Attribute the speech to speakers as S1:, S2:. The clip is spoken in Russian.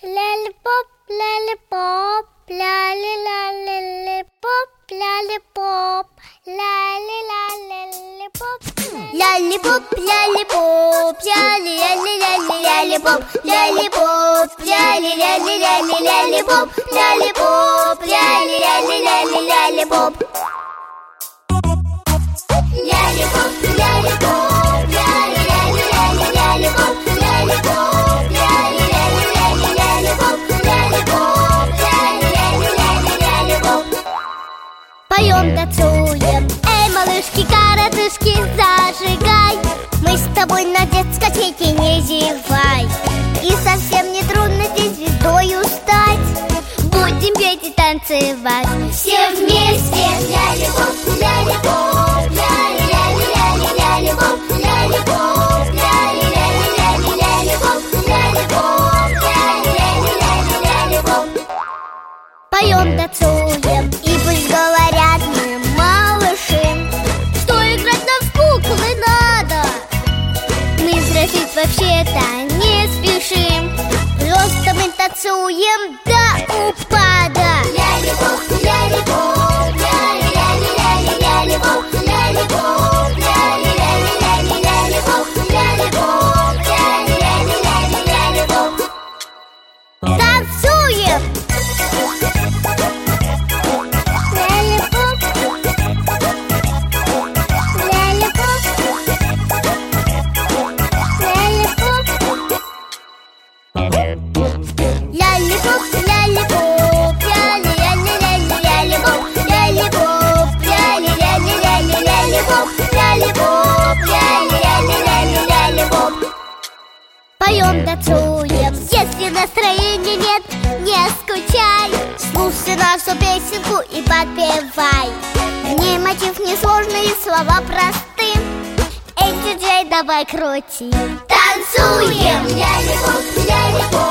S1: Lollipop, lollipop, lolly, lolly, pop, lollipop, lolly, lollipop. Lollipop, lollipop, lolly, lolly, lolly, lollipop, lollipop, lolly, lolly, lolly, lollipop, lollipop, lolly, lolly, lolly, lollipop. Lollipop, lollipop, lolly, lolly, lolly, lollipop, lollipop, lolly, lolly, lolly, lollipop, lollipop, lolly, lolly, lolly, lollipop. Поем, танцуем, эй, малышки-коротышки, зажигай. Мы с тобой на дискотеке, не зевай. И совсем не трудно здесь звездою стать. Будем петь и танцевать все вместе. Lollipop, lollipop, lolly, lolly, lolly, lollipop, lollipop, lolly, lolly, lolly, lollipop, lollipop, lolly, lolly, lolly, lollipop. Поем, танцуем, и пусть говорят мы, малыши, что играть нам в куклы надо. Мы взрослеть вообще-то не спешим, просто мы танцуем до упада. Lollipop, lollipop, lolly, lolly, lolly, lollipop, lollipop, lolly, lolly, lolly, lollipop, lollipop, lolly, lolly, lolly, lollipop. Танцуем! Lollipop, lollipop, lollipop. Lollipop, lollipop, lolly, lolly, lolly, lollipop, lollipop, lolly, lolly, lolly, lollipop, lollipop, lolly, lolly, lolly, lollipop. Поем, танцуем, если настроения нет, не скучай. Слушай нашу песенку и подпевай. В ней мотив несложный, слова просты. Эй, диджей, давай крути. Танцуем! Lollipop, lollipop.